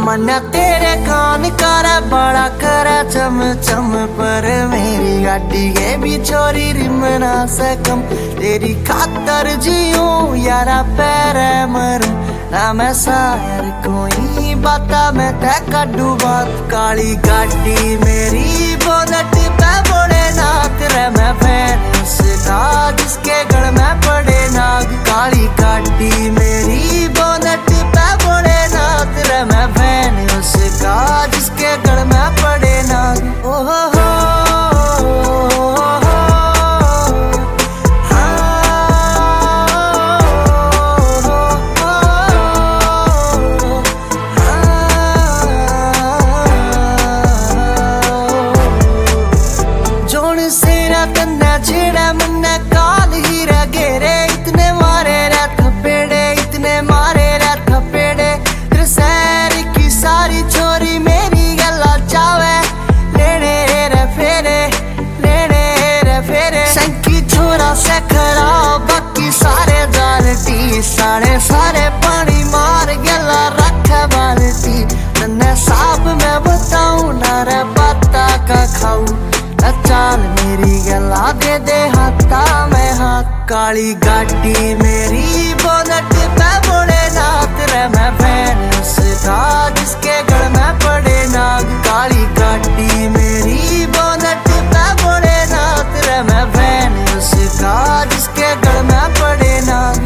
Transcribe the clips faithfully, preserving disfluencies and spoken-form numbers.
मन तेरे कान कर बड़ा कर चम चम, पर मेरी गाड़ी के भी छोरी रिमना से कम। तेरी खातर जियूं यारा पैर मरूं, ना मैं शायर कोई बाता मैं तै कड्डू बात। काली गाड़ी मेरी बोनट पे बोले नाथ रे, मैं फैन उसका जिसके गल में पड़े नाग। काली गाड़ी मेरी बोनट पे बोले नाथ रे, मैं फैन उसका जिसके गल में पड़े नाग। ओ हो हो सारे सारे पानी मार गला रख बाल्टी। तन्ने साहब मैं बताऊं ना रे बाता का खाऊं, चाल मेरी गला दे दे हाथा में हाथ। काली गाड़ी मेरी बोनट पे बोले नाथ रे, मैं फैन उसका जिसके गल में पड़े नाग। काली गाड़ी मेरी बोनट पे बोले नाथ रे, मैं फैन उसका जिसके गल में पड़े नाग।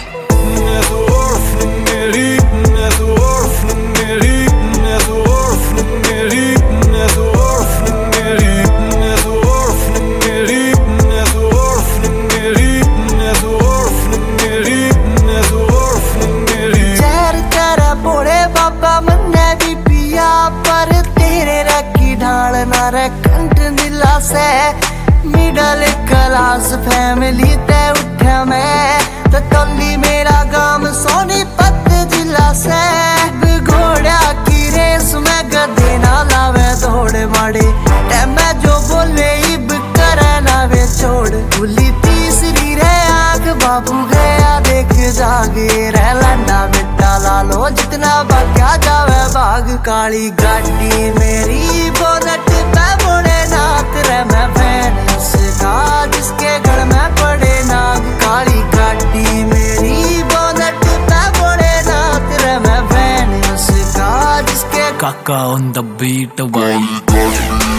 कंठ नीला से मिडल क्लास फैमिली ते उठा मैं, तो तोली मेरा गांव सोनीपत जिला से। घोड़ा की रेस में गधे ना लावे दौड़ माड़े, मैं जो बोले इब करे ना वे छोड़। भूली तीसरी रे आग बाबू गया देख जागे रे, लंडा बेटा लालो जितना भाग्या जावे भाग। काली गाड़ी मेरी बोनट पे बोले नाथ रे, मैं फैन उसका जिसके गल में पड़े नाग। काली गाड़ी मेरी बोनट पे बोले नाथ रे, मैं फैन उसका जिसके। काका on the beat भाई।